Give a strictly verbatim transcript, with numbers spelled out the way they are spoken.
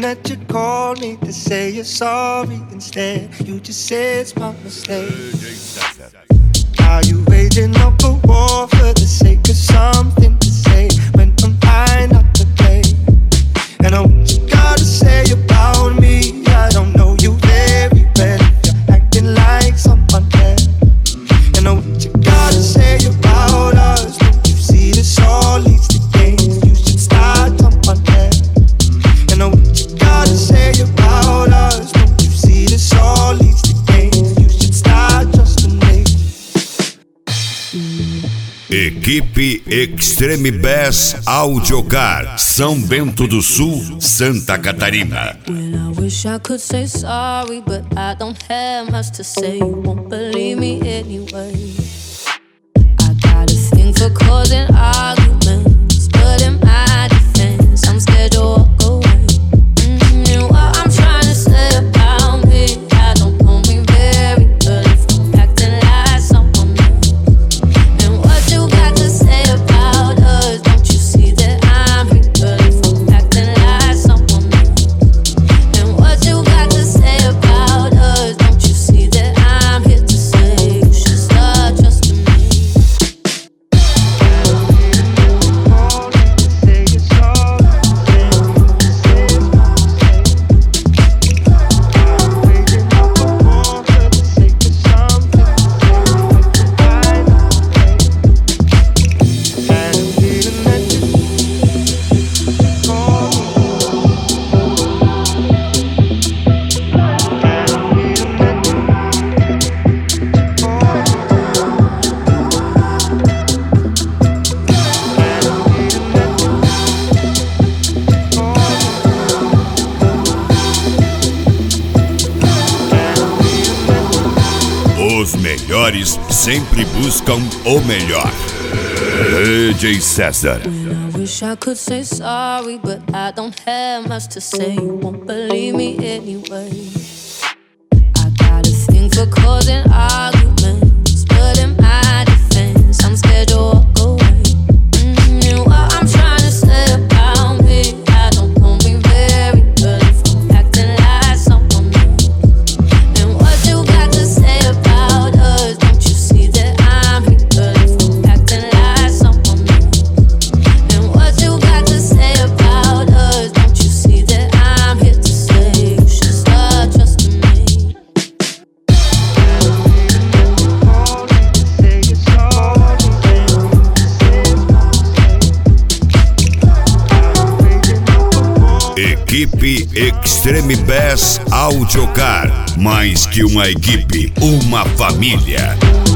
that you called me to say you're sorry. Instead, you just said it's my mistake. Are you waging up a war for the sake of something to say when I'm high not to play? And I what you gotta say about me, I don't know you very well if you're acting like someone else. And I what you gotta say about us, don't you see this all leads to games? You should start someone else. And I what you gotta say about us, don't you see this all leads to games? You should start trusting me. Equipe Extreme Bass Audiocar, São Bento do Sul, Santa Catarina. When I wish I could say sorry, but I don't have much to say. You won't believe me anyway. I got a thing for causing arguments, but in my defense, I'm scared to walk away. Mm-hmm. And what I'm trying to say about me, I don't know me very well if I'm acting like someone else. And what you got to say about us, don't you see that I'm real if I'm acting like someone else? And what you got to say about us, don't you see that I'm here to say you should start trusting me. Os melhores sempre buscam o melhor. D J César. When I wish I could say sorry, but I don't have much to say. You won't believe me anyway. I got a thing for causing arguments, but in my defense, I'm scared to walk away. Mm-hmm. And what I'm trying to say about me, I don't know me very well if I'm acting like someone else. And what you got to say about us, don't you see that I'm real if I'm acting like someone else? And what you got to say about us, don't you see that I'm here to say you should start trusting me. Equipe Extreme Bass Audiocar, mais que uma equipe, uma família.